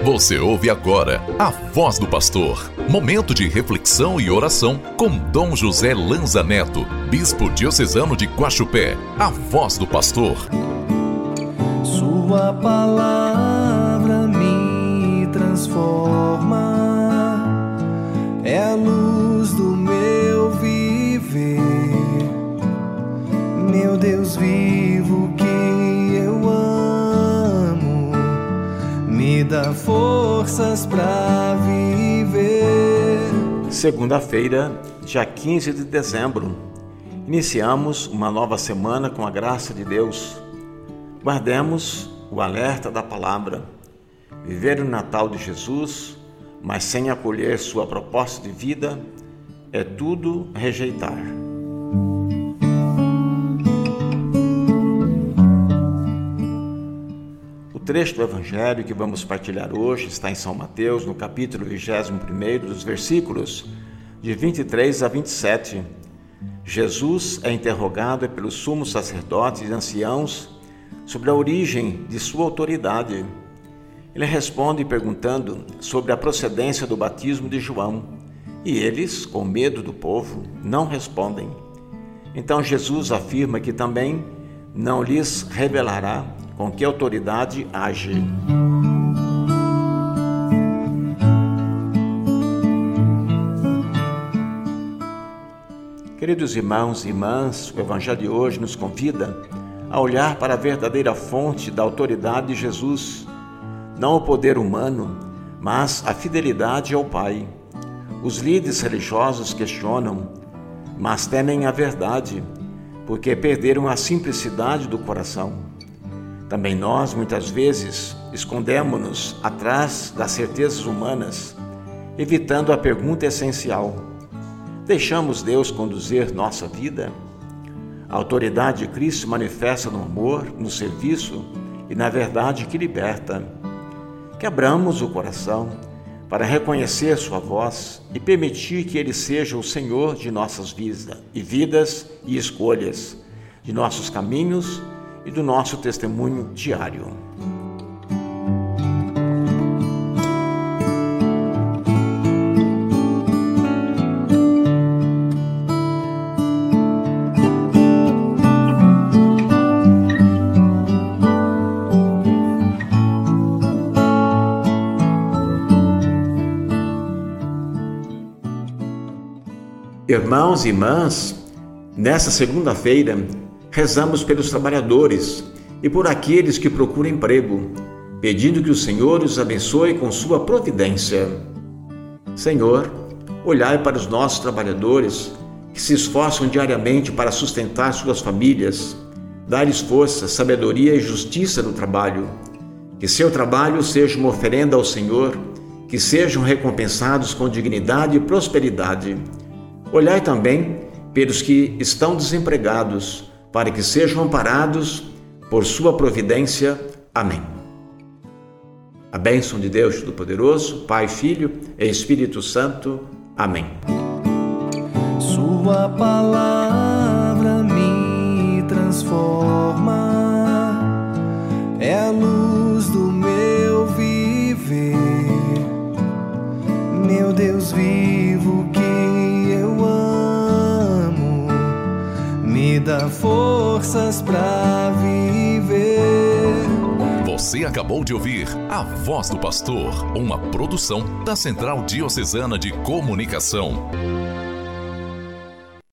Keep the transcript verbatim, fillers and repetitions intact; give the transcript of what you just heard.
Você ouve agora a Voz do Pastor. Momento de reflexão e oração com Dom José Lanza Neto, Bispo Diocesano de Guaxupé. A Voz do Pastor. Sua palavra me transforma, é a luz do meu viver. Meu Deus vivo que eu amo, me dá forças para viver. Segunda-feira, dia quinze de dezembro. Iniciamos uma nova semana com a graça de Deus. Guardemos o alerta da palavra. Viver o Natal de Jesus, mas sem acolher sua proposta de vida, é tudo rejeitar. O trecho do Evangelho que vamos partilhar hoje está em São Mateus, no capítulo vigésimo primeiro, dos versículos de vinte e três a vinte e sete. Jesus é interrogado pelos sumos sacerdotes e anciãos sobre a origem de sua autoridade. Ele responde perguntando sobre a procedência do batismo de João, e eles, com medo do povo, não respondem. Então Jesus afirma que também não lhes revelará com que autoridade age. Queridos irmãos e irmãs, o Evangelho de hoje nos convida a olhar para a verdadeira fonte da autoridade de Jesus, não o poder humano, mas a fidelidade ao Pai. Os líderes religiosos questionam, mas temem a verdade, porque perderam a simplicidade do coração. Também nós, muitas vezes, escondemos-nos atrás das certezas humanas, evitando a pergunta essencial: deixamos Deus conduzir nossa vida? A autoridade de Cristo se manifesta no amor, no serviço e na verdade que liberta. Que abramos o coração para reconhecer sua voz e permitir que Ele seja o Senhor de nossas vidas e vidas e escolhas, de nossos caminhos e do nosso testemunho diário. Irmãos e irmãs, nesta segunda-feira, rezamos pelos trabalhadores e por aqueles que procuram emprego, pedindo que o Senhor os abençoe com sua providência. Senhor, olhai para os nossos trabalhadores que se esforçam diariamente para sustentar suas famílias, dai-lhes força, sabedoria e justiça no trabalho. Que seu trabalho seja uma oferenda ao Senhor, que sejam recompensados com dignidade e prosperidade. Olhai também pelos que estão desempregados, para que sejam amparados por sua providência. Amém. A bênção de Deus Todo-Poderoso, Pai, Filho e Espírito Santo. Amém. Sua palavra me transforma, é a luz do meu viver. Meu Deus vivo que eu amo, me dá forças para viver. Você acabou de ouvir A Voz do Pastor, uma produção da Central Diocesana de Comunicação.